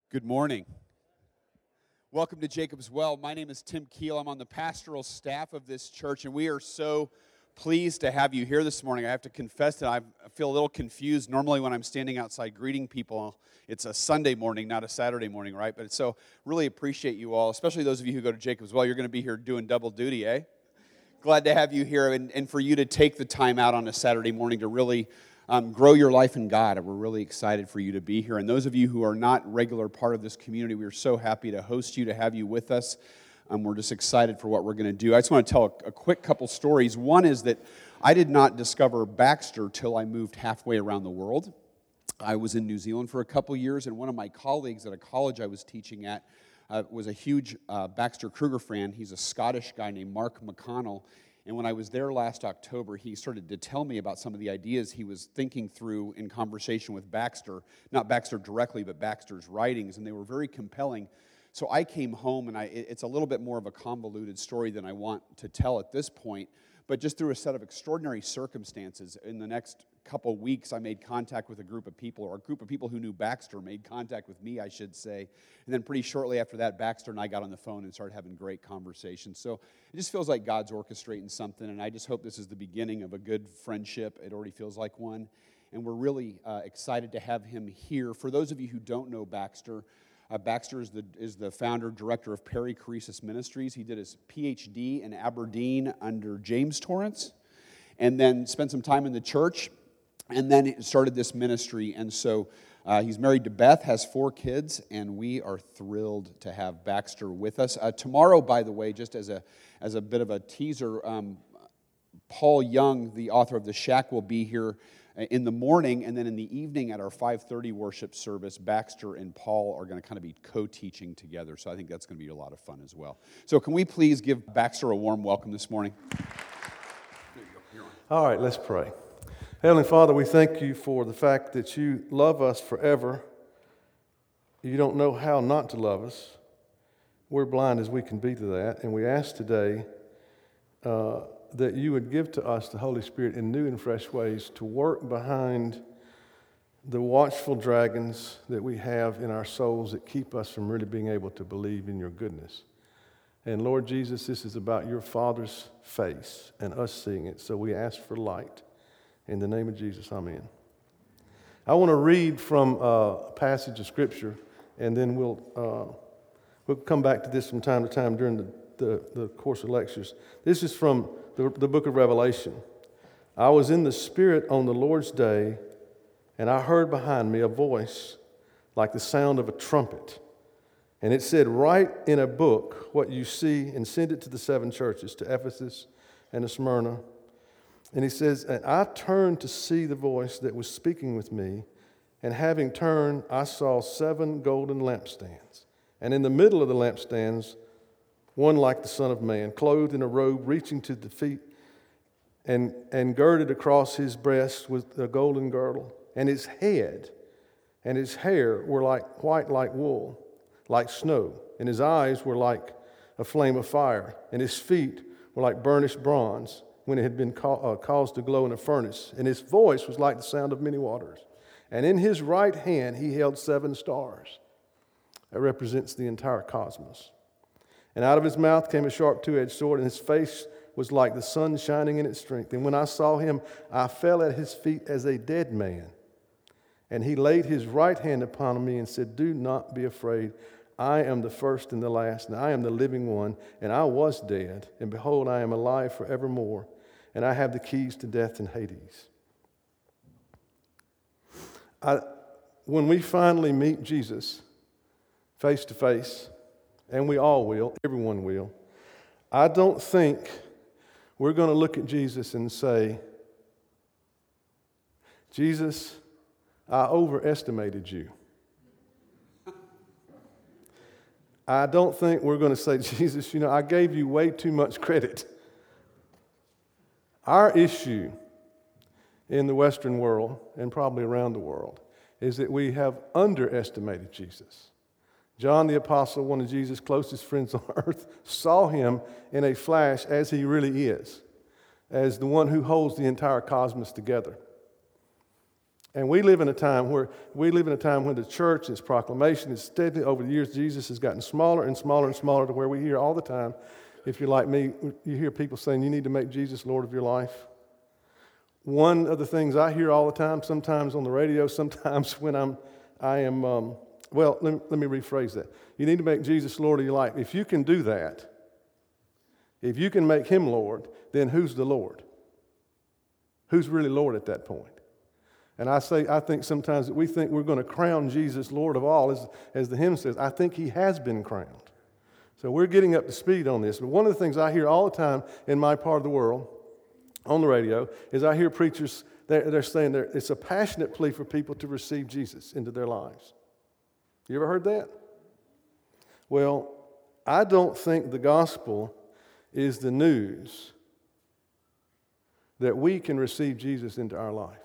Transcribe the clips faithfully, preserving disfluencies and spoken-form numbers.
Good morning. Welcome to Jacob's Well. My name is Tim Keel. I'm on the pastoral staff of this church, and we are so pleased to have you here this morning. I have to confess that I feel a little confused. Normally when I'm standing outside greeting people, it's a Sunday morning, not a Saturday morning, right? But so really appreciate you all, especially those of you who go to Jacob's Well. You're going to be here doing double duty, eh? Glad to have you here and, and for you to take the time out on a Saturday morning to really Um, grow your life in God. We're really excited for you to be here. And those of you who are not regular part of this community, we are so happy to host you, to have you with us. Um, we're just excited for what we're going to do. I just want to tell a, a quick couple stories. One is that I did not discover Baxter till I moved halfway around the world. I was in New Zealand for a couple years, and one of my colleagues at a college I was teaching at uh, was a huge uh, Baxter Kruger fan. He's a Scottish guy named Mark McConnell. And when I was there last October, he started to tell me about some of the ideas he was thinking through in conversation with Baxter. Not Baxter directly, but Baxter's writings, and they were very compelling. So I came home, and I, it's a little bit more of a convoluted story than I want to tell at this point, but just through a set of extraordinary circumstances, in the next couple weeks, I made contact with a group of people, or a group of people who knew Baxter made contact with me, I should say. And then pretty shortly after that, Baxter and I got on the phone and started having great conversations. So it just feels like God's orchestrating something, and I just hope this is the beginning of a good friendship. It already feels like one. And we're really uh, excited to have him here. For those of you who don't know Baxter, Uh, Baxter is the, is the founder, director of Perichoresis Ministries. He did his P H D in Aberdeen under James Torrance, and then spent some time in the church, and then started this ministry. And so uh, he's married to Beth, has four kids, and we are thrilled to have Baxter with us. Uh, tomorrow, by the way, just as a, as a bit of a teaser, um, Paul Young, the author of The Shack, will be here in the morning, and then in the evening at our five thirty worship service, Baxter and Paul are going to kind of be co-teaching together, so I think that's going to be a lot of fun as well. So can we please give Baxter a warm welcome this morning? All right, let's pray. Heavenly Father, we thank you for the fact that you love us forever. You don't know how not to love us. We're blind as we can be to that, and we ask today uh, that you would give to us the Holy Spirit in new and fresh ways to work behind the watchful dragons that we have in our souls that keep us from really being able to believe in your goodness. And Lord Jesus, this is about your Father's face and us seeing it, so we ask for light. In the name of Jesus, amen. I want to read from a passage of Scripture, and then we'll uh, we'll come back to this from time to time during the, the, the course of lectures. This is from The, the book of Revelation. I was in the Spirit on the Lord's day, and I heard behind me a voice like the sound of a trumpet. And it said, "Write in a book what you see and send it to the seven churches, to Ephesus and to Smyrna." And he says, "And I turned to see the voice that was speaking with me, and having turned, I saw seven golden lampstands. And in the middle of the lampstands, one like the Son of Man, clothed in a robe reaching to the feet, and, and girded across his breast with a golden girdle. And his head and his hair were like white like wool, like snow. And his eyes were like a flame of fire. And his feet were like burnished bronze when it had been ca- uh, caused to glow in a furnace. And his voice was like the sound of many waters. And in his right hand he held seven stars." That represents the entire cosmos. "And out of his mouth came a sharp two-edged sword, and his face was like the sun shining in its strength. And when I saw him, I fell at his feet as a dead man. And he laid his right hand upon me and said, 'Do not be afraid. I am the first and the last, and I am the living one. And I was dead, and behold, I am alive forevermore. And I have the keys to death and Hades.'" I, when we finally meet Jesus face to face, and we all will, everyone will, I don't think we're going to look at Jesus and say, "Jesus, I overestimated you." I don't think we're going to say, "Jesus, you know, I gave you way too much credit." Our issue in the Western world, and probably around the world, is that we have underestimated Jesus. John the Apostle, one of Jesus' closest friends on earth, saw him in a flash as he really is, as the one who holds the entire cosmos together. And we live in a time where we live in a time when the church, its proclamation is steadily over the years. Jesus has gotten smaller and smaller and smaller to where we hear all the time. If you're like me, you hear people saying you need to make Jesus Lord of your life. One of the things I hear all the time, sometimes on the radio, sometimes when I'm, I am. Um, well, let me, let me rephrase that. You need to make Jesus Lord of your life. If you can do that, if you can make him Lord, then who's the Lord? Who's really Lord at that point? And I say, I think sometimes that we think we're going to crown Jesus Lord of all, as, as the hymn says. I think he has been crowned. So we're getting up to speed on this. But one of the things I hear all the time in my part of the world on the radio is I hear preachers, they're, they're saying they're, it's a passionate plea for people to receive Jesus into their lives. You ever heard that? Well, I don't think the gospel is the news that we can receive Jesus into our life.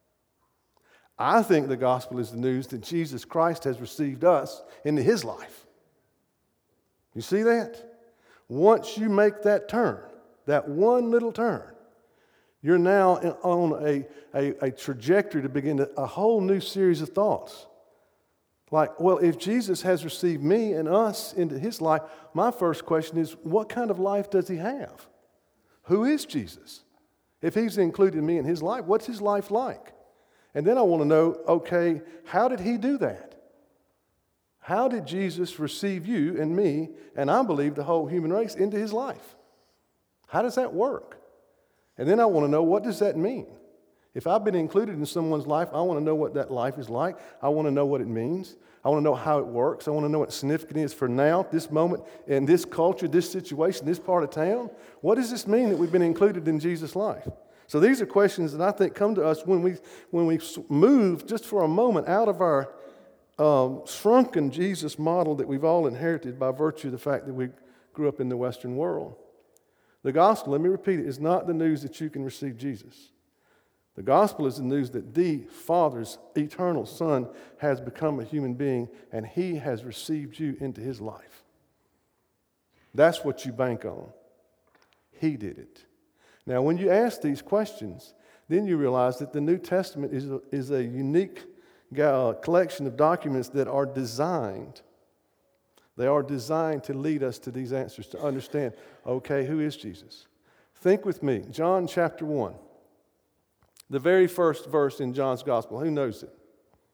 I think the gospel is the news that Jesus Christ has received us into his life. You see that? Once you make that turn, that one little turn, you're now on a, a, a trajectory to begin a, a whole new series of thoughts. Like, well, if Jesus has received me and us into his life, my first question is, what kind of life does he have? Who is Jesus? If he's included me in his life, what's his life like? And then I want to know, okay, how did he do that? How did Jesus receive you and me, and I believe the whole human race, into his life? How does that work? And then I want to know, what does that mean? If I've been included in someone's life, I want to know what that life is like. I want to know what it means. I want to know how it works. I want to know what significant is for now, this moment, in this culture, this situation, this part of town. What does this mean that we've been included in Jesus' life? So these are questions that I think come to us when we when we move just for a moment out of our um, shrunken Jesus model that we've all inherited by virtue of the fact that we grew up in the Western world. The gospel, let me repeat it, is not the news that you can receive Jesus. The gospel is the news that the Father's eternal Son has become a human being and he has received you into his life. That's what you bank on. He did it. Now, when you ask these questions, then you realize that the New Testament is a, is a unique uh, collection of documents that are designed. They are designed to lead us to these answers, to understand, okay, who is Jesus? Think with me, John chapter one. The very first verse in John's gospel. Who knows it?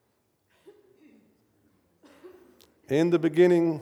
In the beginning,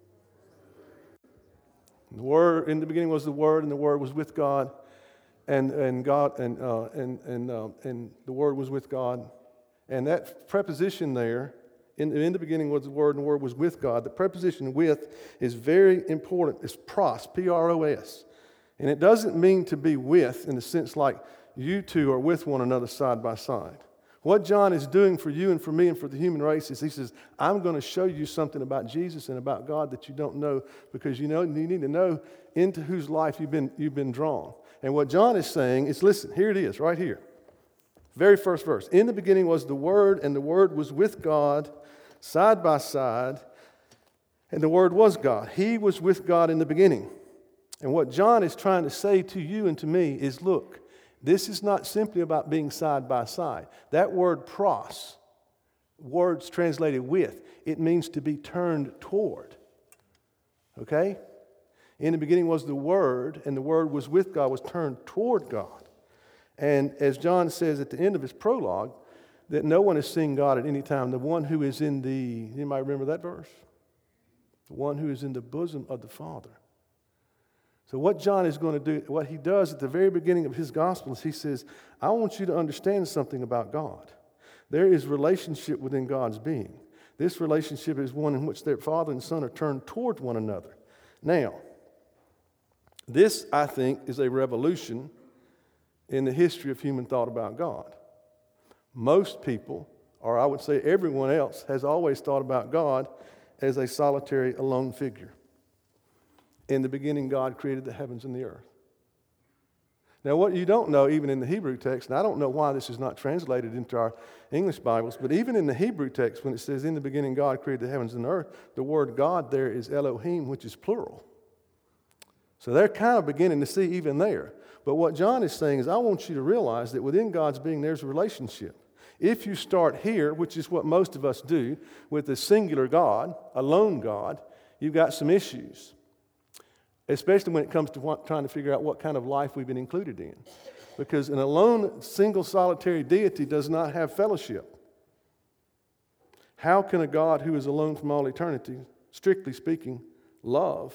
the word. In the beginning was the Word, and the Word was with God, and and God and uh, and and uh, and the Word was with God, and that preposition there. In, in the beginning was the Word, and the Word was with God. The preposition "with" is very important. It's pros, P R O S, and it doesn't mean to be with in the sense like you two are with one another side by side. What John is doing for you and for me and for the human race is he says, I'm going to show you something about Jesus and about God that you don't know, because you know you need to know into whose life you've been, you've been drawn. And what John is saying is, listen, here it is, right here. Very first verse. In the beginning was the Word, and the Word was with God, side by side, and the Word was God. He was with God in the beginning. And what John is trying to say to you and to me is, look, this is not simply about being side by side. That word pros, words translated with, it means to be turned toward. Okay? In the beginning was the Word, and the Word was with God, was turned toward God. And as John says at the end of his prologue, that no one has seen God at any time. The one who is in the, anybody remember that verse? The one who is in the bosom of the Father. So what John is going to do, what he does at the very beginning of his gospel is he says, I want you to understand something about God. There is relationship within God's being. This relationship is one in which their Father and Son are turned toward one another. Now, this, I think, is a revolution in the history of human thought about God. Most people, or I would say everyone else, has always thought about God as a solitary, alone figure. In the beginning, God created the heavens and the earth. Now, what you don't know, even in the Hebrew text, and I don't know why this is not translated into our English Bibles, but even in the Hebrew text, when it says, in the beginning, God created the heavens and the earth, the word God there is Elohim, which is plural. So they're kind of beginning to see even there. But what John is saying is, I want you to realize that within God's being, there's a relationship. If you start here, which is what most of us do, with a singular God, a lone God, you've got some issues, especially when it comes to what, trying to figure out what kind of life we've been included in. Because an alone, single, solitary deity does not have fellowship. How can a God who is alone from all eternity, strictly speaking, love?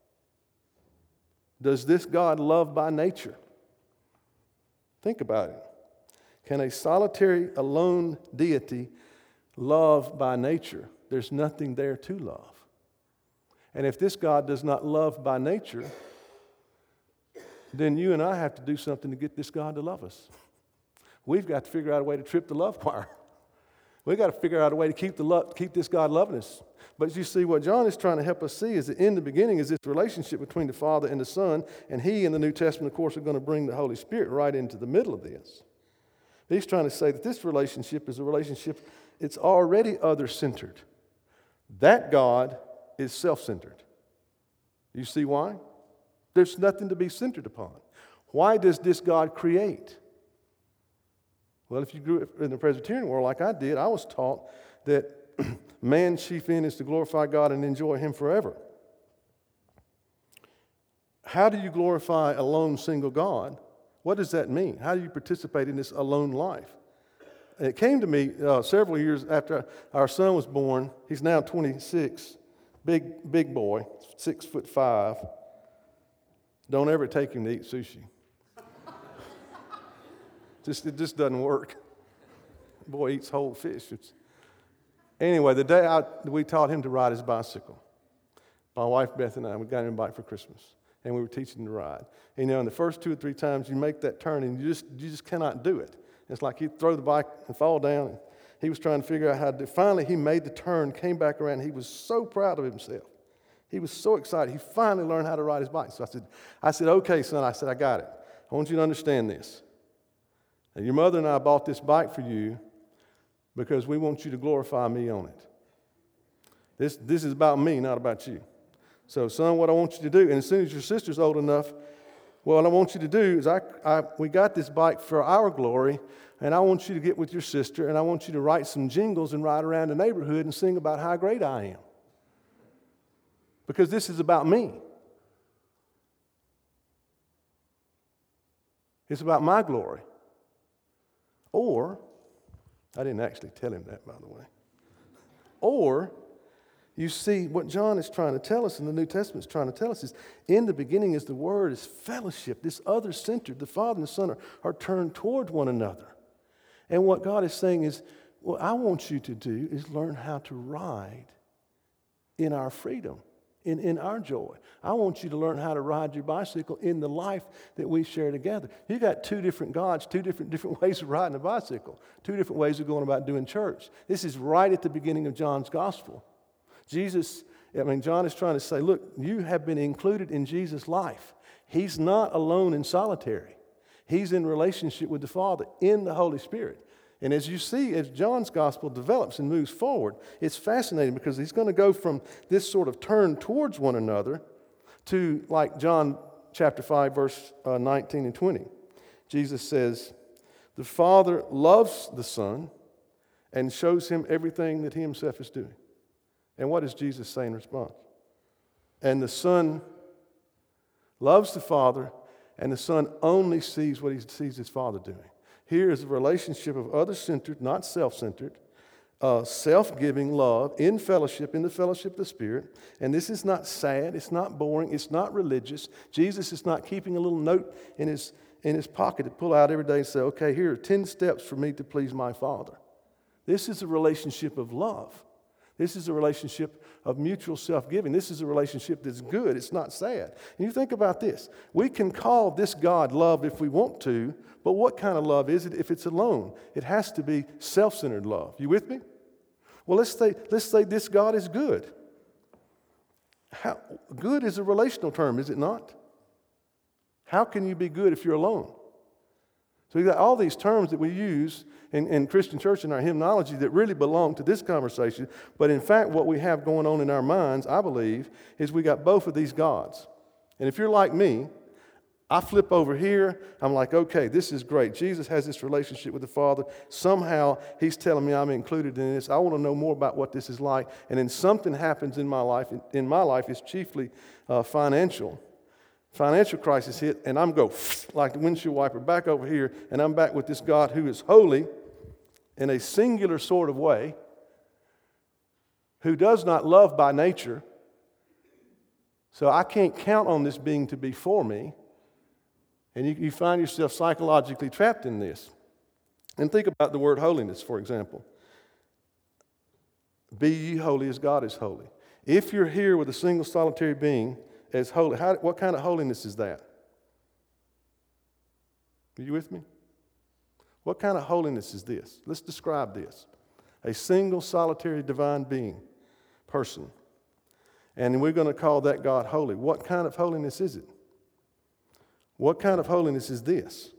Does this God love by nature? Think about it. Can a solitary, alone deity love by nature? There's nothing there to love. And if this God does not love by nature, then you and I have to do something to get this God to love us. We've got to figure out a way to trip the love choir. We've got to figure out a way to keep, the love, keep this God loving us. But you see, what John is trying to help us see is that in the beginning is this relationship between the Father and the Son, and he in the New Testament, of course, are going to bring the Holy Spirit right into the middle of this. He's trying to say that this relationship is a relationship, it's already other-centered. That God is self-centered. You see why? There's nothing to be centered upon. Why does this God create? Well, if you grew up in the Presbyterian world like I did, I was taught that man's chief end is to glorify God and enjoy Him forever. How do you glorify a lone single God? What does that mean? How do you participate in this alone life? And it came to me uh, several years after our son was born. He's now twenty-six, big, big boy, six foot five. Don't ever take him to eat sushi. just, it just doesn't work. Boy eats whole fish. It's... Anyway, the day I, we taught him to ride his bicycle, my wife Beth and I, we got him a bike for Christmas, and we were teaching him to ride. And, you know, in the first two or three times you make that turn, and you just you just cannot do it. It's like he'd throw the bike and fall down. And he was trying to figure out how to do it. Finally, he made the turn, came back around. He was so proud of himself. He was so excited. He finally learned how to ride his bike. So I said, I said, okay, son. I said, I got it. I want you to understand this. And your mother and I bought this bike for you because we want you to glorify me on it. This, this is about me, not about you. So, son, what I want you to do, and as soon as your sister's old enough, what I want you to do is I, I, we got this bike for our glory, and I want you to get with your sister, and I want you to write some jingles and ride around the neighborhood and sing about how great I am. Because this is about me. It's about my glory. Or, I didn't actually tell him that, by the way. Or, you see, what John is trying to tell us, and the New Testament is trying to tell us, is in the beginning is the Word, is fellowship, this other-centered. The Father and the Son are, are turned toward one another. And what God is saying is, what I want you to do is learn how to ride in our freedom. In, in our joy. I want you to learn how to ride your bicycle in the life that we share together. You got two different gods, two different, different ways of riding a bicycle, two different ways of going about doing church. This is right at the beginning of John's gospel. Jesus, I mean, John is trying to say, look, you have been included in Jesus' life. He's not alone and solitary. He's in relationship with the Father in the Holy Spirit. And as you see, as John's gospel develops and moves forward, it's fascinating because he's going to go from this sort of turn towards one another to, like John chapter five, verse uh, nineteen and twenty. Jesus says, the Father loves the Son and shows him everything that he himself is doing. And what does Jesus say in response? And the Son loves the Father, and the Son only sees what he sees his Father doing. Here is a relationship of other-centered, not self-centered, uh, self-giving love in fellowship, in the fellowship of the Spirit. And this is not sad. It's not boring. It's not religious. Jesus is not keeping a little note in his, in his pocket to pull out every day and say, okay, here are ten steps for me to please my Father. This is a relationship of love. This is a relationship of mutual self-giving. This is a relationship that's good. It's not sad. And you think about this. We can call this God love if we want to, but what kind of love is it if it's alone? It has to be self-centered love. You with me? Well, let's say, let's say this God is good. How, good is a relational term, is it not? How can you be good if you're alone? So we've got all these terms that we use in, in Christian church and our hymnology that really belong to this conversation. But in fact, what we have going on in our minds, I believe, is we got both of these gods. And if you're like me, I flip over here, I'm like, okay, this is great. Jesus has this relationship with the Father. Somehow he's telling me I'm included in this. I want to know more about what this is like. And then something happens in my life. In my life, it's chiefly uh, financial. Financial crisis hit, and I'm go like the windshield wiper back over here, and I'm back with this God who is holy in a singular sort of way, who does not love by nature. So I can't count on this being to be for me. And you, you find yourself psychologically trapped in this. And think about the word holiness, for example. Be ye holy as God is holy. If you're here with a single solitary being as holy, how, what kind of holiness is that? Are you with me? What kind of holiness is this? Let's describe this. A single solitary divine being, person. And we're going to call that God holy. What kind of holiness is it? What kind of holiness is this?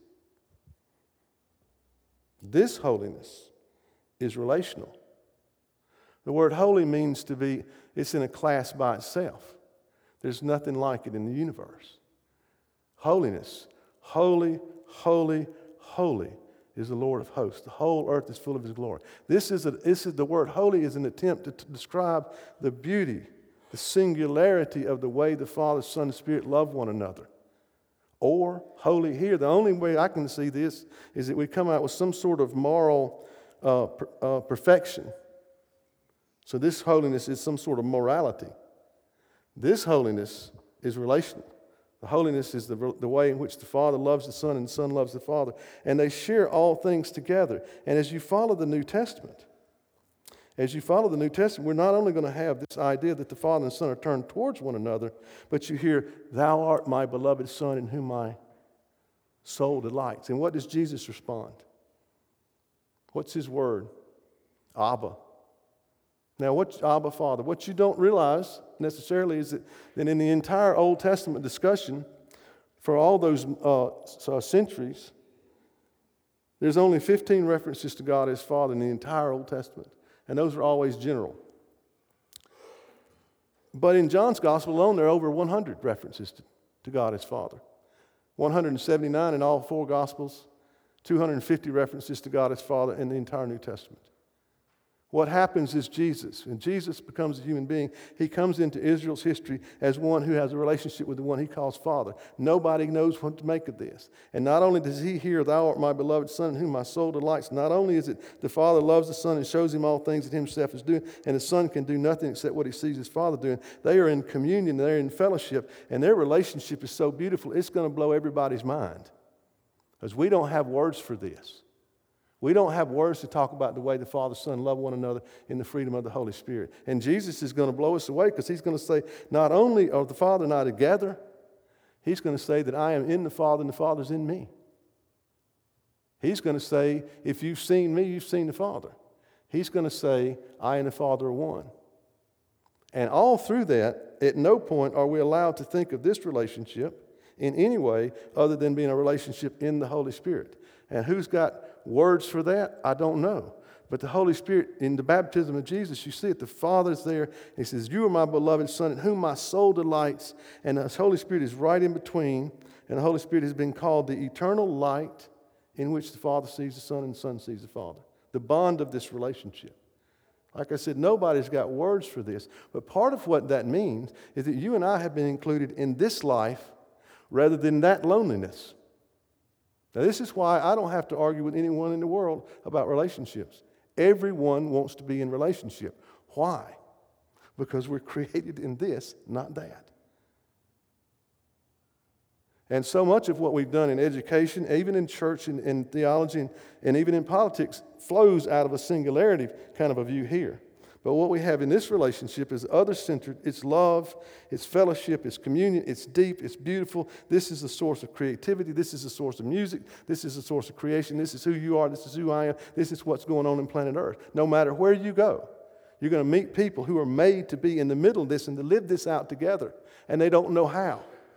This holiness is relational. The word holy means to be, it's in a class by itself. There's nothing like it in the universe. Holiness, holy, holy, holy is the Lord of hosts. The whole earth is full of his glory. This is, a, this is the word holy is an attempt to, to describe the beauty, the singularity of the way the Father, Son, and Spirit love one another. Or holy here. The only way I can see this is that we come out with some sort of moral uh, per, uh, perfection. So this holiness is some sort of morality. This holiness is relational. The holiness is the, the way in which the Father loves the Son and the Son loves the Father. And they share all things together. And as you follow the New Testament, As you follow the New Testament, we're not only going to have this idea that the Father and Son are turned towards one another, but you hear, thou art my beloved Son in whom my soul delights. And what does Jesus respond? What's his word? Abba. Now, what's Abba, Father? What you don't realize necessarily is that, that in the entire Old Testament discussion, for all those uh, centuries, there's only fifteen references to God as Father in the entire Old Testament. And those are always general. But in John's Gospel alone, there are over one hundred references to, to God as Father. one hundred seventy-nine in all four Gospels, two hundred fifty references to God as Father in the entire New Testament. What happens is Jesus, when Jesus becomes a human being, he comes into Israel's history as one who has a relationship with the one he calls Father. Nobody knows what to make of this. And not only does he hear, thou art my beloved Son in whom my soul delights, not only is it the Father loves the Son and shows him all things that himself is doing, and the Son can do nothing except what he sees his Father doing. They are in communion, they're in fellowship, and their relationship is so beautiful, it's going to blow everybody's mind. Because we don't have words for this. We don't have words to talk about the way the Father, Son love one another in the freedom of the Holy Spirit. And Jesus is going to blow us away because he's going to say, not only are the Father and I together, he's going to say that I am in the Father and the Father's in me. He's going to say, if you've seen me, you've seen the Father. He's going to say, I and the Father are one. And all through that, at no point are we allowed to think of this relationship in any way other than being a relationship in the Holy Spirit. And who's got words for that? I don't know. But the Holy Spirit, in the baptism of Jesus, you see it. The Father's there. He says, you are my beloved Son in whom my soul delights. And the Holy Spirit is right in between. And the Holy Spirit has been called the eternal light in which the Father sees the Son and the Son sees the Father. The bond of this relationship. Like I said, nobody's got words for this. But part of what that means is that you and I have been included in this life rather than that loneliness. Now, this is why I don't have to argue with anyone in the world about relationships. Everyone wants to be in relationship. Why? Because we're created in this, not that. And so much of what we've done in education, even in church and in theology, and, and even in politics, flows out of a singularity kind of a view here. But what we have in this relationship is other-centered. It's love, it's fellowship, it's communion, it's deep, it's beautiful. This is the source of creativity. This is the source of music. This is the source of creation. This is who you are. This is who I am. This is what's going on in planet Earth. No matter where you go, you're going to meet people who are made to be in the middle of this and to live this out together, and they don't know how.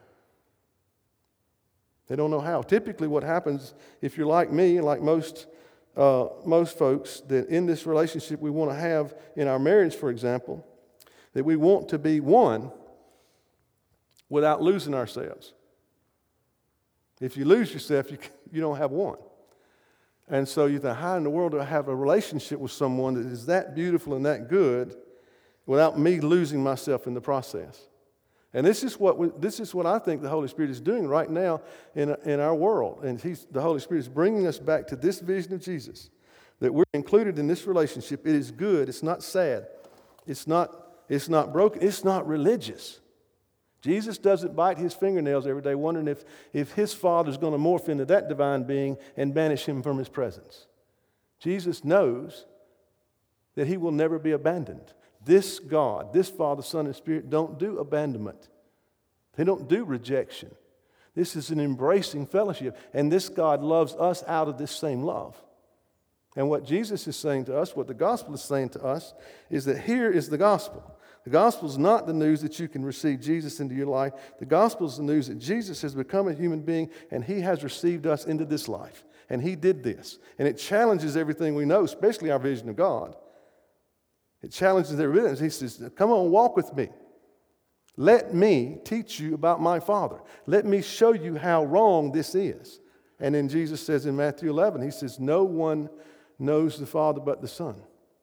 They don't know how. Typically what happens, if you're like me, like most Uh, most folks, that in this relationship we want to have in our marriage, for example, that we want to be one without losing ourselves. If you lose yourself, you, you don't have one. And so you think, how in the world do I have a relationship with someone that is that beautiful and that good without me losing myself in the process? And this is what we, this is what I think the Holy Spirit is doing right now in, in our world. And he's, the Holy Spirit is bringing us back to this vision of Jesus, that we're included in this relationship. It is good. It's not sad. It's not, it's not broken. It's not religious. Jesus doesn't bite his fingernails every day wondering if, if his Father's going to morph into that divine being and banish him from his presence. Jesus knows that he will never be abandoned. This God, this Father, Son, and Spirit don't do abandonment. They don't do rejection. This is an embracing fellowship. And this God loves us out of this same love. And what Jesus is saying to us, what the gospel is saying to us, is that here is the gospel. The gospel is not the news that you can receive Jesus into your life. The gospel is the news that Jesus has become a human being and he has received us into this life. And he did this. And it challenges everything we know, especially our vision of God. It challenges their witness. He says, come on, walk with me. Let me teach you about my Father. Let me show you how wrong this is. And then Jesus says in Matthew eleven, he says, no one knows the Father but the Son.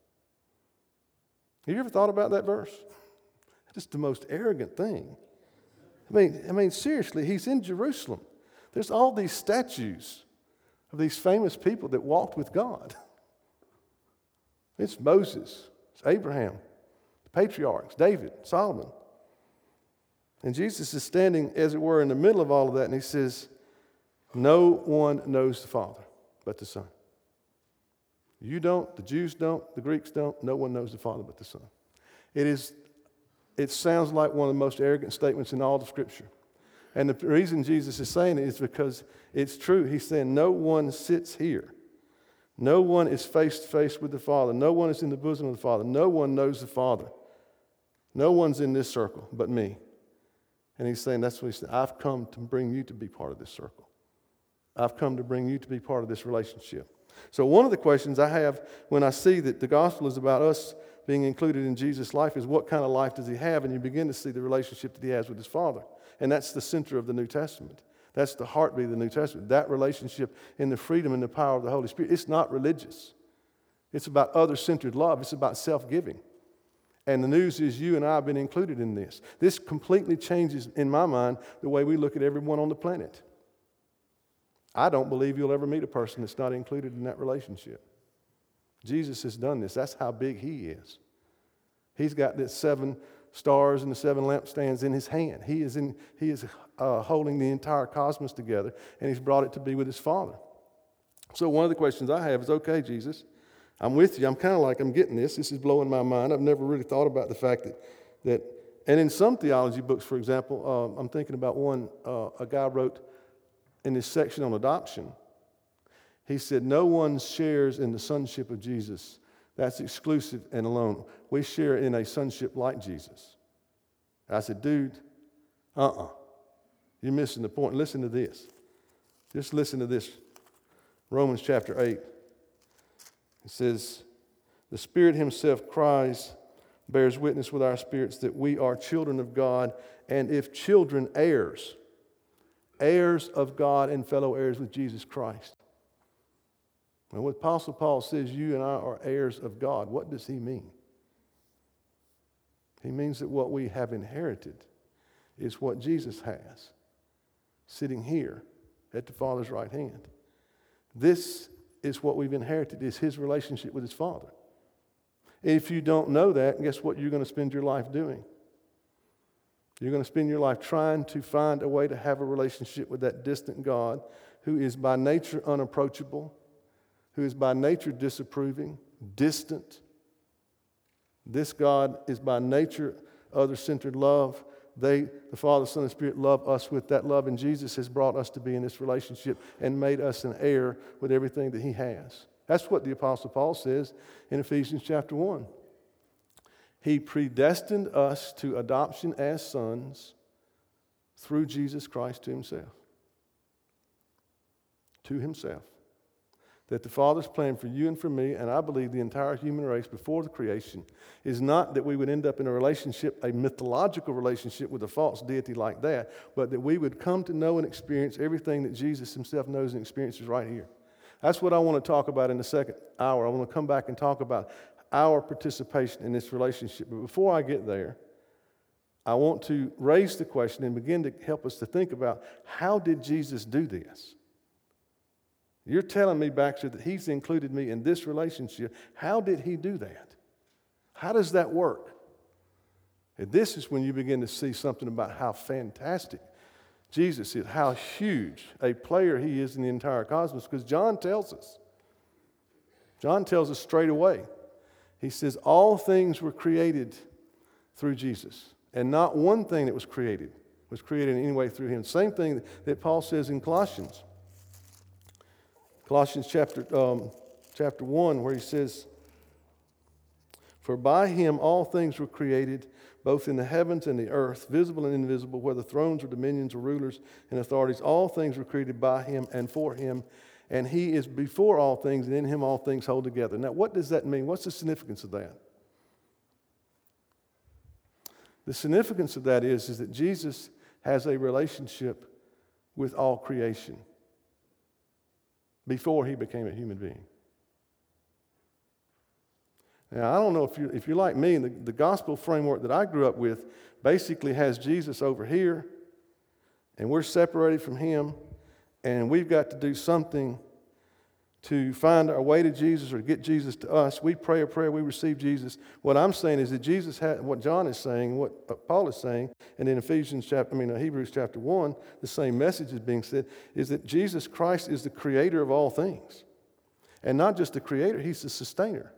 Have you ever thought about that verse? Just the most arrogant thing. I mean, I mean, seriously, he's in Jerusalem. There's all these statues of these famous people that walked with God. It's Moses. It's Abraham, the patriarchs, David, Solomon. And Jesus is standing, as it were, in the middle of all of that, and he says, no one knows the Father but the Son. You don't, the Jews don't, the Greeks don't, no one knows the Father but the Son. It is, it sounds like one of the most arrogant statements in all of Scripture. And the reason Jesus is saying it is because it's true. He's saying no one sits here. No one is face to face with the Father. No one is in the bosom of the Father. No one knows the Father. No one's in this circle but me. And he's saying that's what he said. I've come to bring you to be part of this circle. I've come to bring you to be part of this relationship. So one of the questions I have when I see that the gospel is about us being included in Jesus' life is what kind of life does he have? And you begin to see the relationship that he has with his Father. And that's the center of the New Testament. That's the heartbeat of the New Testament. That relationship in the freedom and the power of the Holy Spirit. It's not religious. It's about other-centered love. It's about self-giving. And the news is you and I have been included in this. This completely changes, in my mind, the way we look at everyone on the planet. I don't believe you'll ever meet a person that's not included in that relationship. Jesus has done this. That's how big he is. He's got the seven stars and the seven lampstands in his hand. He is, in, he is uh, holding the entire cosmos together, and he's brought it to be with his Father. So one of the questions I have is, okay, Jesus, I'm with you. I'm kind of like, I'm getting this. This is blowing my mind. I've never really thought about the fact that, that and in some theology books, for example, uh, I'm thinking about one uh, a guy wrote in this section on adoption. He said, no one shares in the sonship of Jesus. That's exclusive and alone. We share in a sonship like Jesus. I said, dude, uh-uh. You're missing the point. Listen to this. Just listen to this. Romans chapter eight. It says, the Spirit himself cries, bears witness with our spirits that we are children of God, and if children, heirs, heirs of God and fellow heirs with Jesus Christ. And when Apostle Paul says you and I are heirs of God, what does he mean? He means that what we have inherited is what Jesus has, sitting here at the Father's right hand. This is what we've inherited, is his relationship with his Father. If you don't know that, guess what you're going to spend your life doing? You're going to spend your life trying to find a way to have a relationship with that distant God who is by nature unapproachable, who is by nature disapproving, distant. This God is by nature other-centered love. They, the Father, Son, and Spirit, love us with that love, and Jesus has brought us to be in this relationship and made us an heir with everything that he has. That's what the Apostle Paul says in Ephesians chapter one. He predestined us to adoption as sons through Jesus Christ to himself. To himself. that the Father's plan for you and for me, and I believe the entire human race before the creation, is not that we would end up in a relationship, a mythological relationship with a false deity like that, but that we would come to know and experience everything that Jesus himself knows and experiences right here. That's what I want to talk about in the second hour. I want to come back and talk about our participation in this relationship. But before I get there, I want to raise the question and begin to help us to think about, how did Jesus do this? You're telling me, Baxter, that he's included me in this relationship. How did he do that? How does that work? And this is when you begin to see something about how fantastic Jesus is, how huge a player he is in the entire cosmos, because John tells us. John tells us straight away. He says all things were created through Jesus, and not one thing that was created was created in any way through him. Same thing that Paul says in Colossians. Colossians chapter, um, chapter one, where he says, "For by him all things were created, both in the heavens and the earth, visible and invisible, whether thrones or dominions or rulers and authorities. All things were created by him and for him, and he is before all things, and in him all things hold together." Now, what does that mean? What's the significance of that? The significance of that is, is that Jesus has a relationship with all creation before he became a human being. Now, I don't know if you're, if you're like me, the, the gospel framework that I grew up with basically has Jesus over here, and we're separated from him, and we've got to do something to find our way to Jesus or to get Jesus to us. We pray a prayer, we receive Jesus. What I'm saying is that Jesus had, what John is saying, what Paul is saying, and in Ephesians chapter, I mean Hebrews chapter one, the same message is being said, is that Jesus Christ is the creator of all things. And not just the creator, he's the sustainer.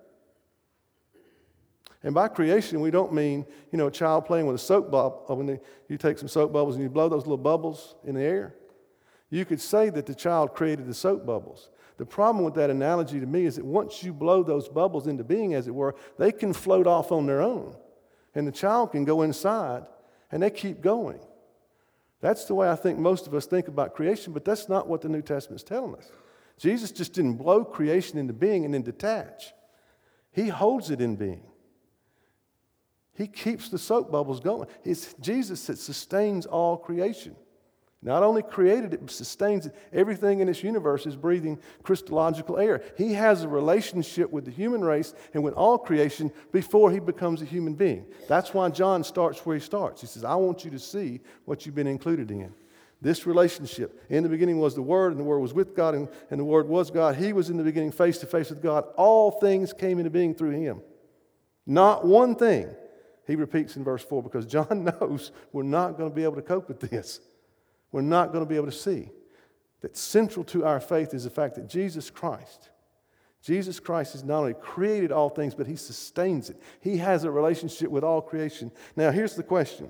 And by creation, we don't mean, you know, a child playing with a soap bubble. When they, you take some soap bubbles and you blow those little bubbles in the air. You could say that the child created the soap bubbles. The problem with that analogy to me is that once you blow those bubbles into being, as it were, they can float off on their own. And the child can go inside, and they keep going. That's the way I think most of us think about creation, but that's not what the New Testament is telling us. Jesus just didn't blow creation into being and then detach. He holds it in being. He keeps the soap bubbles going. It's Jesus that sustains all creation. Not only created it, but sustains it. Everything in this universe is breathing Christological air. He has a relationship with the human race and with all creation before he becomes a human being. That's why John starts where he starts. He says, I want you to see what you've been included in. This relationship. In the beginning was the Word, and the Word was with God, and, and the Word was God. He was in the beginning face to face with God. All things came into being through him. Not one thing. He repeats in verse four, because John knows we're not going to be able to cope with this. We're not going to be able to see that central to our faith is the fact that Jesus Christ, Jesus Christ has not only created all things, but he sustains it. He has a relationship with all creation. Now, here's the question.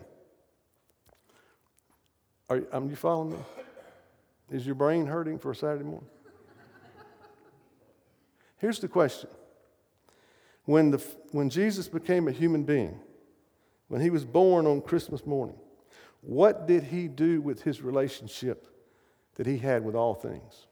Are you, um, you following me? Is your brain hurting for a Saturday morning? Here's the question. When, the, when Jesus became a human being, when he was born on Christmas morning, what did he do with his relationship that he had with all things?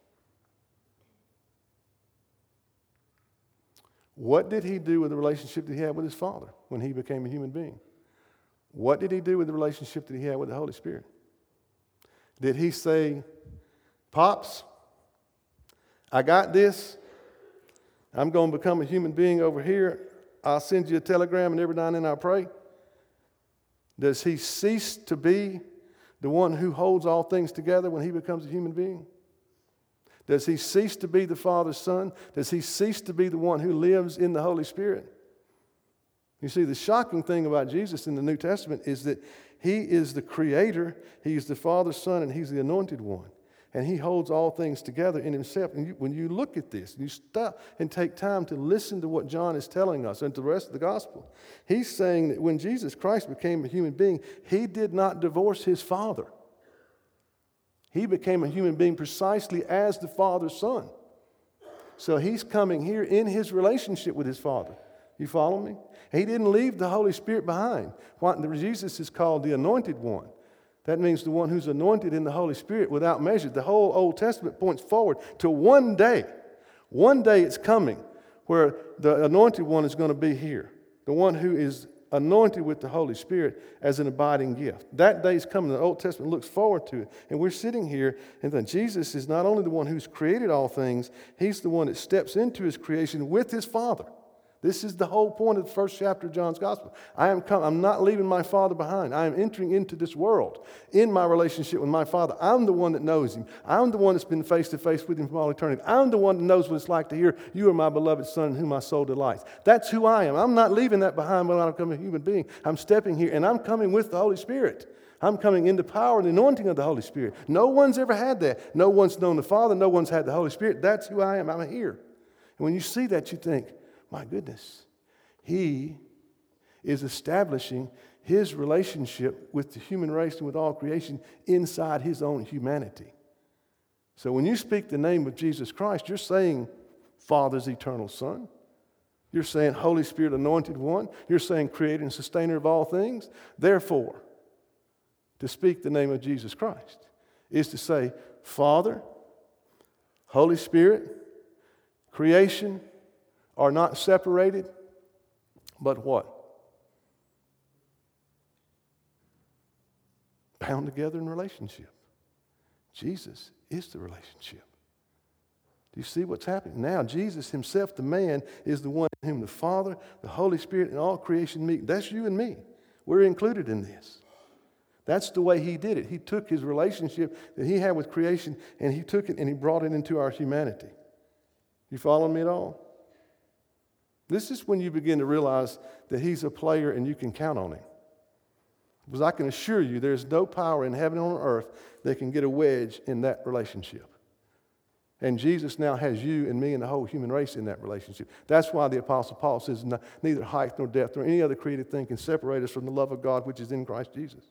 What did he do with the relationship that he had with his Father when he became a human being? What did he do with the relationship that he had with the Holy Spirit? Did he say, Pops, I got this. I'm going to become a human being over here. I'll send you a telegram, and every now and then I'll pray. Does he cease to be the one who holds all things together when he becomes a human being? Does he cease to be the Father's Son? Does he cease to be the one who lives in the Holy Spirit? You see, the shocking thing about Jesus in the New Testament is that he is the Creator, he's the Father's Son, and he's the Anointed One. And he holds all things together in himself. And you, when you look at this, you stop and take time to listen to what John is telling us and to the rest of the gospel. He's saying that when Jesus Christ became a human being, he did not divorce his Father. He became a human being precisely as the Father's Son. So he's coming here in his relationship with his Father. You follow me? He didn't leave the Holy Spirit behind. What Jesus is called the Anointed One. That means the one who's anointed in the Holy Spirit without measure. The whole Old Testament points forward to one day One day it's coming where the anointed one is going to be here, the one who is anointed with the Holy Spirit as an abiding gift. That day is coming. The Old Testament looks forward to it. And we're sitting here, and then Jesus is not only the one who's created all things, he's the one that steps into his creation with his Father. This is the whole point of the first chapter of John's Gospel. I am come, I'm not leaving my Father behind. I am entering into this world in my relationship with my Father. I'm the one that knows him. I'm the one that's been face to face with him from all eternity. I'm the one that knows what it's like to hear, "You are my beloved Son in whom my soul delights." That's who I am. I'm not leaving that behind when I become a human being. I'm stepping here, and I'm coming with the Holy Spirit. I'm coming in the power and the anointing of the Holy Spirit. No one's ever had that. No one's known the Father. No one's had the Holy Spirit. That's who I am. I'm here. And when you see that, you think, my goodness, he is establishing his relationship with the human race and with all creation inside his own humanity. So when you speak the name of Jesus Christ, you're saying Father's eternal Son. You're saying Holy Spirit anointed one. You're saying creator and sustainer of all things. Therefore, to speak the name of Jesus Christ is to say Father, Holy Spirit, creation, are not separated, but what? Bound together in relationship. Jesus is the relationship. Do you see what's happening? Now, Jesus himself, the man, is the one in whom the Father, the Holy Spirit, and all creation meet. That's you and me. We're included in this. That's the way he did it. He took his relationship that he had with creation, and he took it and he brought it into our humanity. You follow me at all? This is when you begin to realize that he's a player and you can count on him. Because I can assure you there's no power in heaven or on earth that can get a wedge in that relationship. And Jesus now has you and me and the whole human race in that relationship. That's why the Apostle Paul says neither height nor depth nor any other created thing can separate us from the love of God which is in Christ Jesus.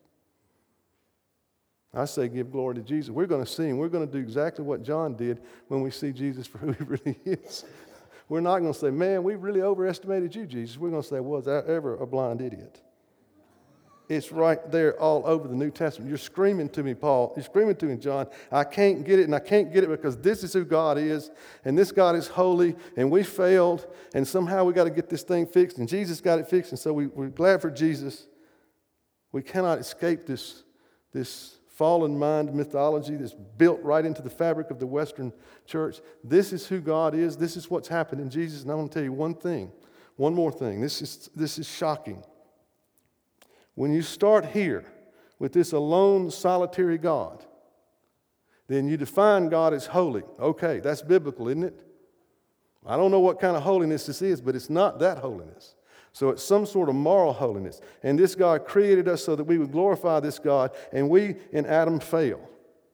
I say give glory to Jesus. We're going to see him. We're going to do exactly what John did when we see Jesus for who he really is. We're not going to say, man, we really overestimated you, Jesus. We're going to say, was I ever a blind idiot? It's right there all over the New Testament. You're screaming to me, Paul. You're screaming to me, John. I can't get it, and I can't get it because this is who God is, and this God is holy, and we failed, and somehow we got to get this thing fixed, and Jesus got it fixed, and so we, we're glad for Jesus. We cannot escape this, this fallen mind mythology that's built right into the fabric of the Western church. This is who God is. This is what's happened in Jesus. And I want to tell you one thing, one more thing. This is, this is shocking. When you start here with this alone, solitary God, then you define God as holy. Okay, that's biblical, isn't it? I don't know what kind of holiness this is, but it's not that holiness. So it's some sort of moral holiness. And this God created us so that we would glorify this God, and we in Adam fail.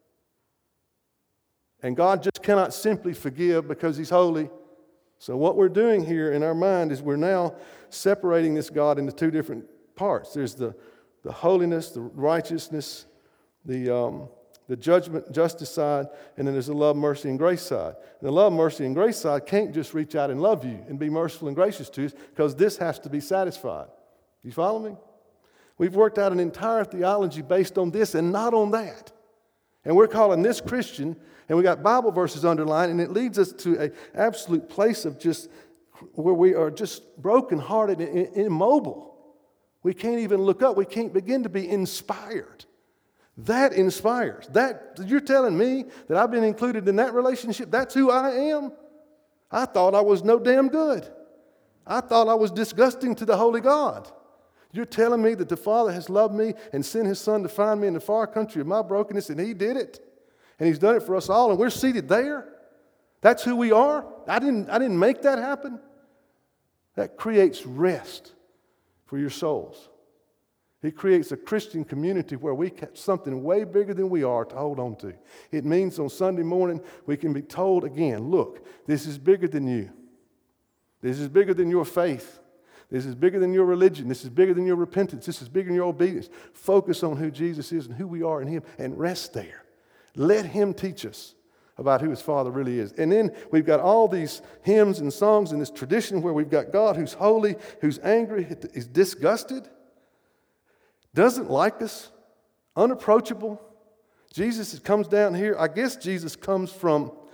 And God just cannot simply forgive because he's holy. So what we're doing here in our mind is we're now separating this God into two different parts. There's the, the holiness, the righteousness, the, um, the judgment, justice side, and then there's the love, mercy, and grace side. And the love, mercy, and grace side can't just reach out and love you and be merciful and gracious to you because this has to be satisfied. You follow me? We've worked out an entire theology based on this and not on that. And we're calling this Christian, and we got Bible verses underlined, and it leads us to an absolute place of just where we are just brokenhearted and immobile. We can't even look up. We can't begin to be inspired. That inspires. That you're telling me that I've been included in that relationship? That's who I am? I thought I was no damn good. I thought I was disgusting to the holy God. You're telling me that the Father has loved me and sent his Son to find me in the far country of my brokenness, and he did it. And he's done it for us all, and we're seated there. That's who we are. I didn't, I didn't make that happen. That creates rest for your souls. It creates a Christian community where we catch something way bigger than we are to hold on to. It means on Sunday morning we can be told again, look, this is bigger than you. This is bigger than your faith. This is bigger than your religion. This is bigger than your repentance. This is bigger than your obedience. Focus on who Jesus is and who we are in him and rest there. Let him teach us about who his Father really is. And then we've got all these hymns and songs in this tradition where we've got God who's holy, who's angry, is disgusted, doesn't like us, unapproachable. Jesus comes down here. I guess Jesus comes from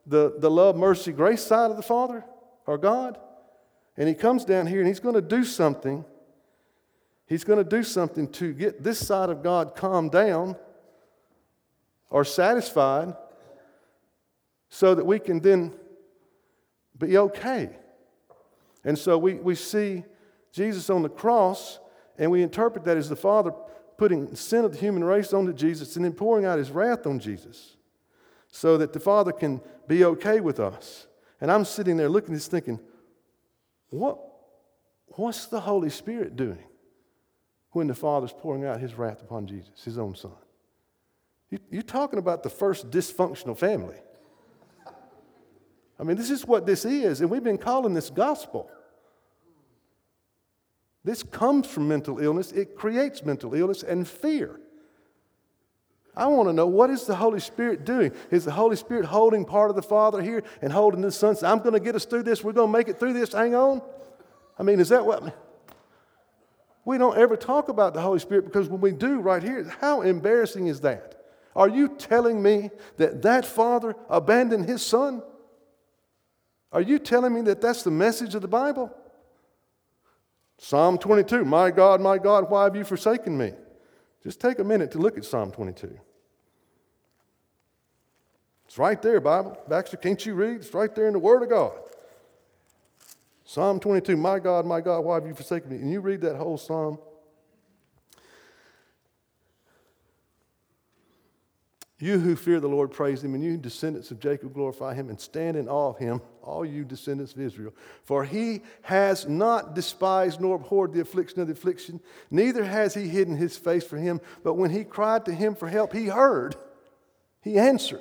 the, the love, mercy, grace side of the Father or God. And he comes down here and he's going to do something. He's going to do something to get this side of God calmed down or satisfied so that we can then be okay. And so we, we see Jesus on the cross, and we interpret that as the Father putting the sin of the human race onto Jesus and then pouring out his wrath on Jesus so that the Father can be okay with us. And I'm sitting there looking at this thinking, what, what's the Holy Spirit doing when the Father's pouring out his wrath upon Jesus, his own Son? You, you're talking about the first dysfunctional family. I mean, this is what this is, and we've been calling this gospel. This comes from mental illness. It creates mental illness and fear. I want to know, what is the Holy Spirit doing? Is the Holy Spirit holding part of the Father here and holding the Son? I'm going to get us through this. We're going to make it through this. Hang on. I mean, is that what... We don't ever talk about the Holy Spirit, because when we do right here, how embarrassing is that? Are you telling me that that Father abandoned his Son? Are you telling me that that's the message of the Bible? Psalm twenty-two, my God, my God, why have you forsaken me? Just take a minute to look at Psalm twenty-two. It's right there, Bible. Baxter, can't you read? It's right there in the Word of God. Psalm twenty-two, my God, my God, why have you forsaken me? And you read that whole psalm. You who fear the Lord, praise him, and you descendants of Jacob, glorify him, and stand in awe of him, all you descendants of Israel. For he has not despised nor abhorred the affliction of the affliction, neither has he hidden his face from him. But when he cried to him for help, he heard, he answered.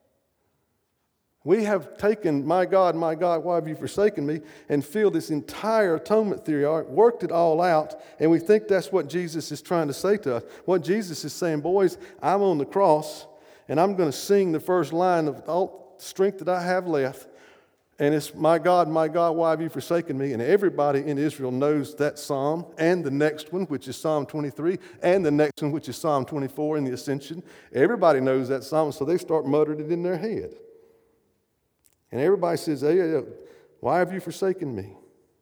We have taken, my God, my God, why have you forsaken me, and feel this entire atonement theory, worked it all out, and we think that's what Jesus is trying to say to us. What Jesus is saying, boys, I'm on the cross, and I'm going to sing the first line of all strength that I have left, and it's, my God, my God, why have you forsaken me? And everybody in Israel knows that psalm, and the next one, which is Psalm twenty-three, and the next one, which is Psalm twenty-four in the Ascension. Everybody knows that psalm, so they start muttering it in their head. And everybody says, hey, hey, why have you forsaken me?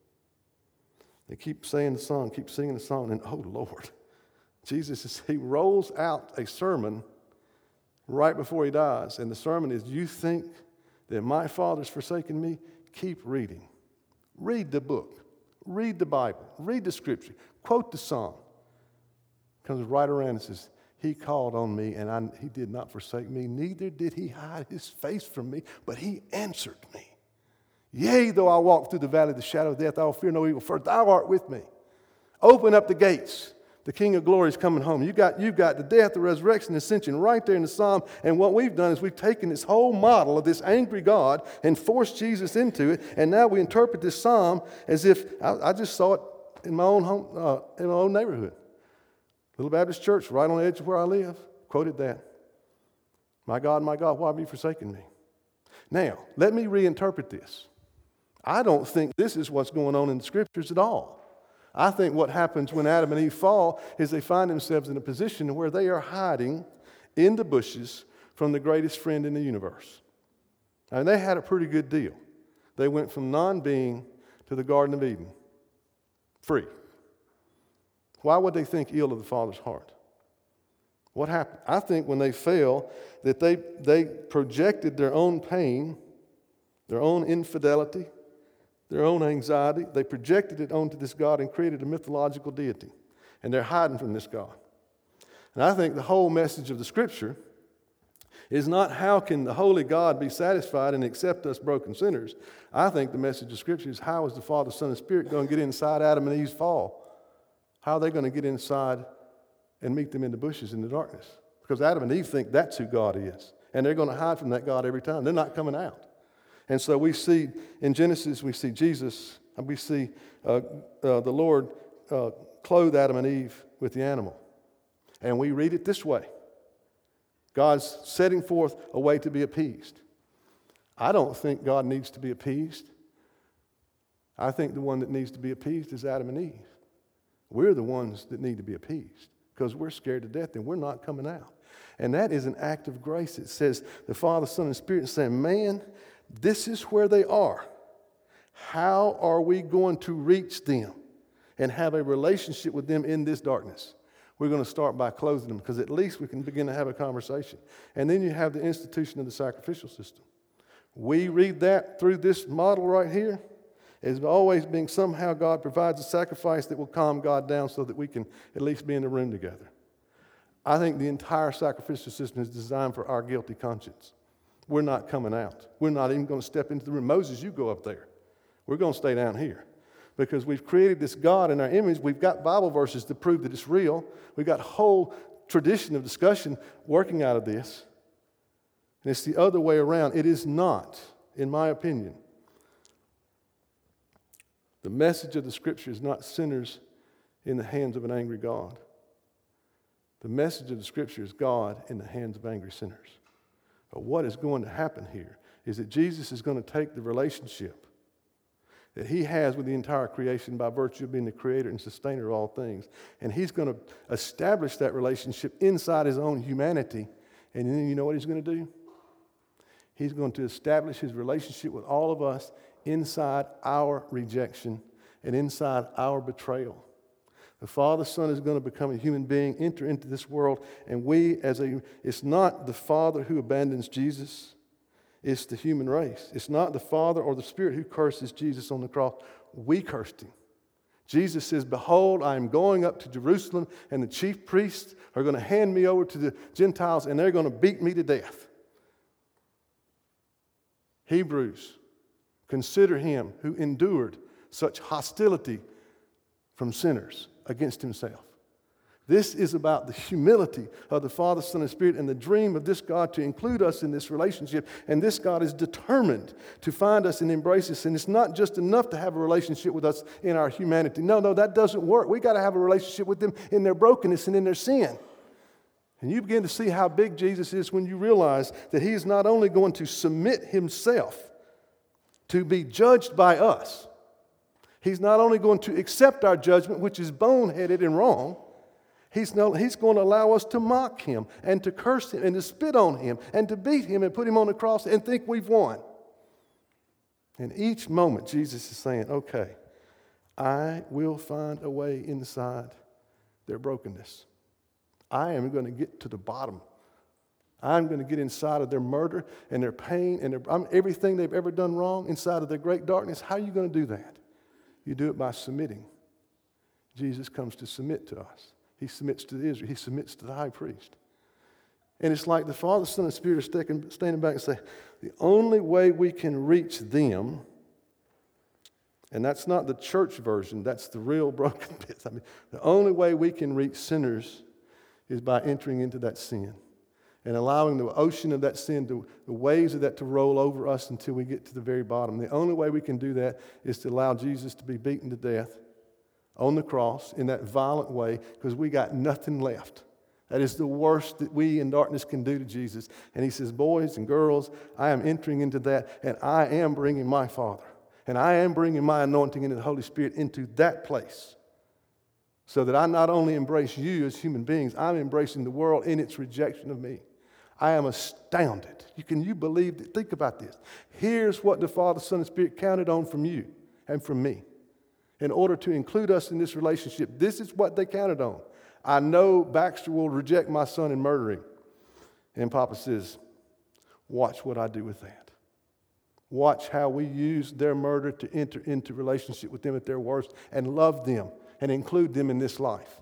They keep saying the song, keep singing the song, and oh, Lord. Jesus, is, he rolls out a sermon right before he dies. And the sermon is, you think that my Father's forsaken me? Keep reading. Read the book. Read the Bible. Read the Scripture. Quote the Psalm. Comes right around and says, he called on me, and I, he did not forsake me. Neither did he hide his face from me, but he answered me. Yea, though I walk through the valley of the shadow of death, I will fear no evil, for thou art with me. Open up the gates. The King of glory is coming home. You got, you've got the death, the resurrection, the ascension right there in the psalm. And what we've done is we've taken this whole model of this angry God and forced Jesus into it. And now we interpret this psalm as if I, I just saw it in my own home, uh, in my own neighborhood. Little Baptist church right on the edge of where I live quoted that. My God, my God, why have you forsaken me? Now, let me reinterpret this. I don't think this is what's going on in the Scriptures at all. I think what happens when Adam and Eve fall is they find themselves in a position where they are hiding in the bushes from the greatest friend in the universe. And they had a pretty good deal. They went from non-being to the Garden of Eden, free. Why would they think ill of the Father's heart? What happened? I think when they fell, that they, they projected their own pain, their own infidelity, their own anxiety. They projected it onto this God and created a mythological deity. And they're hiding from this God. And I think the whole message of the Scripture is not how can the holy God be satisfied and accept us broken sinners. I think the message of Scripture is how is the Father, Son, and Spirit going to get inside Adam and Eve's fall? How are they going to get inside and meet them in the bushes in the darkness? Because Adam and Eve think that's who God is. And they're going to hide from that God every time. They're not coming out. And so we see in Genesis, we see Jesus, and we see uh, uh, the Lord uh, clothe Adam and Eve with the animal. And we read it this way. God's setting forth a way to be appeased. I don't think God needs to be appeased. I think the one that needs to be appeased is Adam and Eve. We're the ones that need to be appeased because we're scared to death and we're not coming out. And that is an act of grace. It says the Father, Son, and Spirit saying, man, This is where they are. How are we going to reach them and have a relationship with them in this darkness? We're going to start by closing them, because at least we can begin to have a conversation. And then you have the institution of the sacrificial system. We read that through this model right here as always being somehow God provides a sacrifice that will calm God down so that we can at least be in the room together. I think the entire sacrificial system is designed for our guilty conscience. We're not coming out. We're not even going to step into the room. Moses, you go up there. We're going to stay down here because we've created this God in our image. We've got Bible verses to prove that it's real. We've got a whole tradition of discussion working out of this. And it's the other way around. It is not, in my opinion. The message of the Scripture is not sinners in the hands of an angry God. The message of the Scripture is God in the hands of angry sinners. But what is going to happen here is that Jesus is going to take the relationship that he has with the entire creation by virtue of being the creator and sustainer of all things, and he's going to establish that relationship inside his own humanity. And then you know what he's going to do? He's going to establish his relationship with all of us inside our rejection and inside our betrayal. The Father, Son is going to become a human being, enter into this world, and we as a, it's not the Father who abandons Jesus, it's the human race. It's not the Father or the Spirit who curses Jesus on the cross. We cursed him. Jesus says, behold, I am going up to Jerusalem, and the chief priests are going to hand me over to the Gentiles, and they're going to beat me to death. Hebrews, consider him who endured such hostility from sinners against himself. This is about the humility of the Father, Son, and Spirit, and the dream of this God to include us in this relationship. And this God is determined to find us and embrace us. And it's not just enough to have a relationship with us in our humanity. No, no, that doesn't work. We got to have a relationship with them in their brokenness and in their sin. And you begin to see how big Jesus is when you realize that he is not only going to submit himself to be judged by us. He's not only going to accept our judgment, which is boneheaded and wrong. He's, no, he's going to allow us to mock him and to curse him and to spit on him and to beat him and put him on the cross and think we've won. And each moment, Jesus is saying, okay, I will find a way inside their brokenness. I am going to get to the bottom. I'm going to get inside of their murder and their pain and their, I'm, everything they've ever done wrong inside of their great darkness. How are you going to do that? You do it by submitting. Jesus comes to submit to us. He submits to Israel. He submits to the high priest. And it's like the Father, Son, and Spirit are standing, standing back and say, the only way we can reach them, and that's not the church version, that's the real broken bits. I mean, the only way we can reach sinners is by entering into that sin and allowing the ocean of that sin, to, the waves of that to roll over us until we get to the very bottom. The only way we can do that is to allow Jesus to be beaten to death on the cross in that violent way, because we got nothing left. That is the worst that we in darkness can do to Jesus. And he says, boys and girls, I am entering into that, and I am bringing my Father, and I am bringing my anointing into the Holy Spirit into that place, so that I not only embrace you as human beings, I'm embracing the world in its rejection of me. I am astounded. You, can you believe that? Think about this. Here's what the Father, Son, and Spirit counted on from you and from me in order to include us in this relationship. This is what they counted on. I know Baxter will reject my son and murder him. And Papa says, watch what I do with that. Watch how we use their murder to enter into relationship with them at their worst and love them and include them in this life.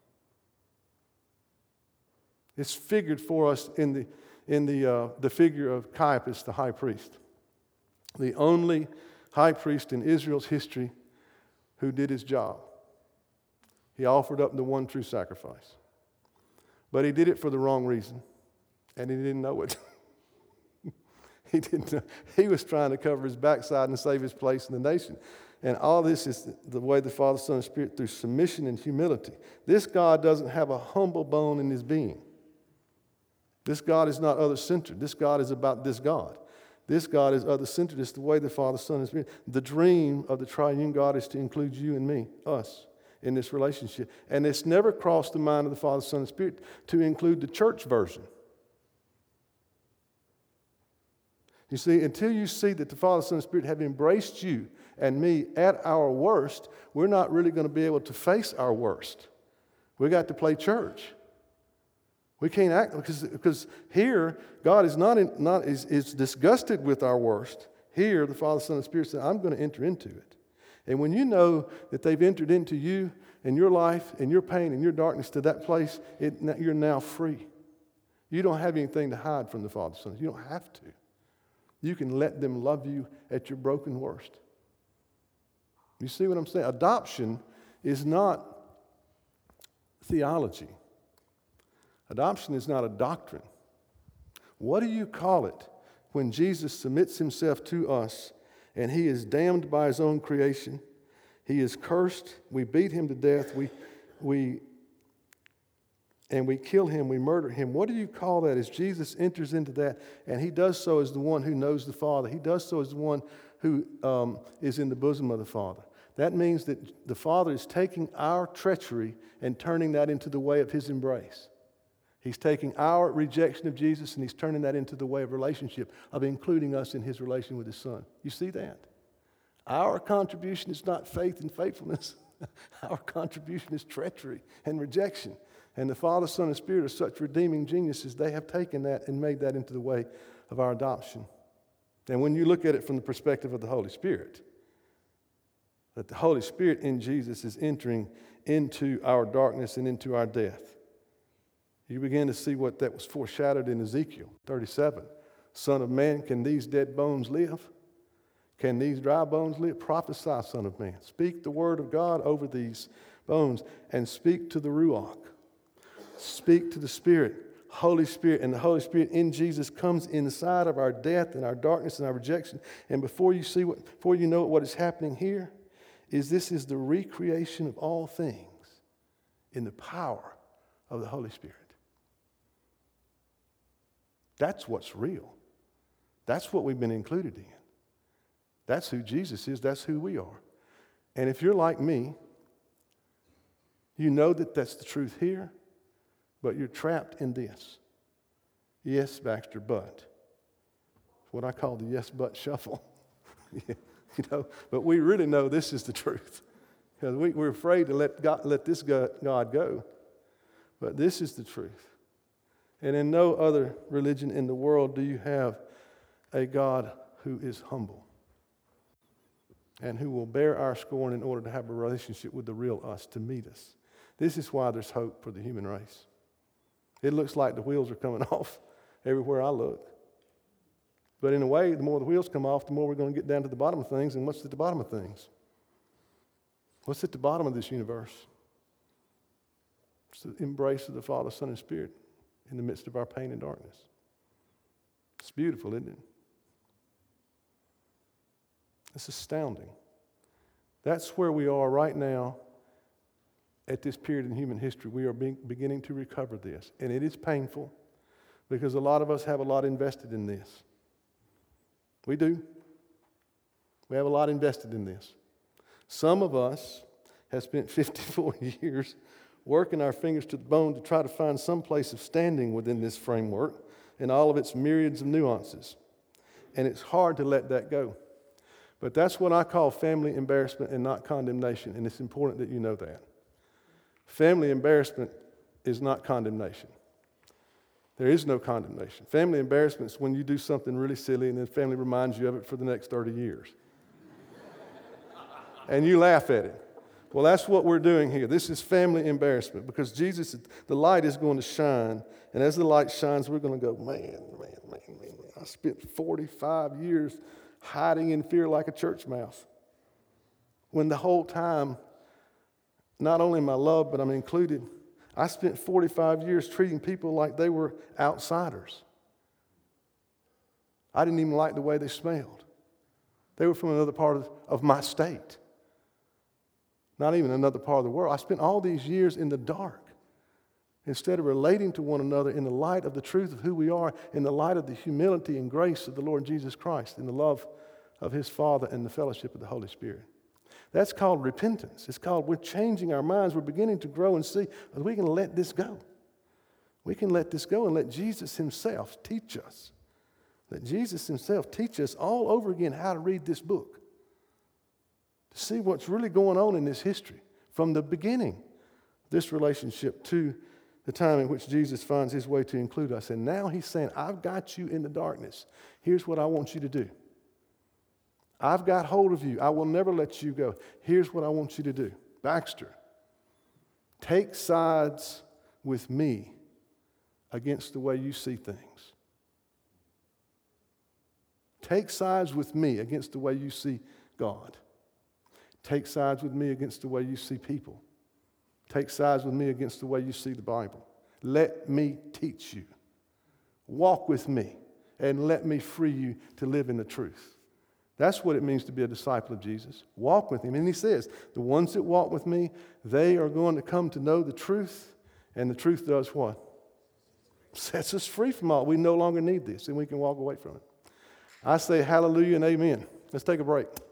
It's figured for us in the, in the, uh, the figure of Caiaphas, the high priest. The only high priest in Israel's history who did his job. He offered up the one true sacrifice. But he did it for the wrong reason, and he didn't know it. he didn't know. He was trying to cover his backside and save his place in the nation. And all this is the way the Father, Son, and Spirit, through submission and humility. This God doesn't have a humble bone in his being. This God is not other-centered. This God is about this God. This God is other-centered. It's the way the Father, Son, and Spirit. The dream of the triune God is to include you and me, us, in this relationship. And it's never crossed the mind of the Father, Son, and Spirit to include the church version. You see, until you see that the Father, Son, and Spirit have embraced you and me at our worst, we're not really going to be able to face our worst. We got to play church. We can't act because, because here God is not in, not is, is disgusted with our worst. Here, the Father, Son, and Spirit said, "I'm going to enter into it." And when you know that they've entered into you and your life and your pain and your darkness to that place, it, you're now free. You don't have anything to hide from the Father, Son. You don't have to. You can let them love you at your broken worst. You see what I'm saying? Adoption is not theology. Adoption is not a doctrine. What do you call it when Jesus submits himself to us and he is damned by his own creation? He is cursed. We beat him to death. We, we, and we kill him. We murder him. What do you call that as Jesus enters into that? And he does so as the one who knows the Father. He does so as the one who um, is in the bosom of the Father. That means that the Father is taking our treachery and turning that into the way of his embrace. He's taking our rejection of Jesus and he's turning that into the way of relationship, of including us in his relation with his Son. You see that? Our contribution is not faith and faithfulness. Our contribution is treachery and rejection. And the Father, Son, and Spirit are such redeeming geniuses, they have taken that and made that into the way of our adoption. And when you look at it from the perspective of the Holy Spirit, that the Holy Spirit in Jesus is entering into our darkness and into our death. You begin to see what that was foreshadowed in Ezekiel thirty-seven. Son of man, can these dead bones live? Can these dry bones live? Prophesy, Son of man. Speak the word of God over these bones and speak to the Ruach. Speak to the Spirit, Holy Spirit. And the Holy Spirit in Jesus comes inside of our death and our darkness and our rejection. And before you see what, before you know what is happening here, is this is the recreation of all things in the power of the Holy Spirit. That's what's real. That's what we've been included in. That's who Jesus is. That's who we are. And if you're like me, you know that that's the truth here, but you're trapped in this. Yes, Baxter, but. What I call the yes, but shuffle. You know, but we really know this is the truth. Because we, we're afraid to let, God, let this God go. But this is the truth. And in no other religion in the world do you have a God who is humble and who will bear our scorn in order to have a relationship with the real us, to meet us. This is why there's hope for the human race. It looks like the wheels are coming off everywhere I look. But in a way, the more the wheels come off, the more we're going to get down to the bottom of things. And what's at the bottom of things? What's at the bottom of this universe? It's the embrace of the Father, Son, and Spirit in the midst of our pain and darkness. It's beautiful, isn't it? It's astounding. That's where we are right now at this period in human history. We are being, beginning to recover this. And it is painful because a lot of us have a lot invested in this. We do. We have a lot invested in this. Some of us have spent fifty-four years working our fingers to the bone to try to find some place of standing within this framework and all of its myriads of nuances. And it's hard to let that go. But that's what I call family embarrassment and not condemnation, and it's important that you know that. Family embarrassment is not condemnation. There is no condemnation. Family embarrassment is when you do something really silly and then family reminds you of it for the next thirty years. And you laugh at it. Well, that's what we're doing here. This is family embarrassment because Jesus, the light is going to shine. And as the light shines, we're going to go, man, man, man, man, man. I spent forty-five years hiding in fear like a church mouse. When the whole time, not only am I loved, but I'm included. I spent forty-five years treating people like they were outsiders. I didn't even like the way they smelled. They were from another part of, of my state. Not even another part of the world. I spent all these years in the dark instead of relating to one another in the light of the truth of who we are, in the light of the humility and grace of the Lord Jesus Christ, in the love of his Father and the fellowship of the Holy Spirit. That's called repentance. It's called we're changing our minds. We're beginning to grow and see that we can let this go. We can let this go and let Jesus himself teach us that Jesus himself teaches us all over again how to read this book, to see what's really going on in this history from the beginning, this relationship to the time in which Jesus finds his way to include us. And now he's saying, I've got you in the darkness. Here's what I want you to do. I've got hold of you. I will never let you go. Here's what I want you to do. Baxter, take sides with me against the way you see things. Take sides with me against the way you see God. Take sides with me against the way you see people. Take sides with me against the way you see the Bible. Let me teach you. Walk with me and let me free you to live in the truth. That's what it means to be a disciple of Jesus. Walk with him. And he says, the ones that walk with me, they are going to come to know the truth. And the truth does what? Sets us free from all. We no longer need this, and we can walk away from it. I say hallelujah and amen. Let's take a break.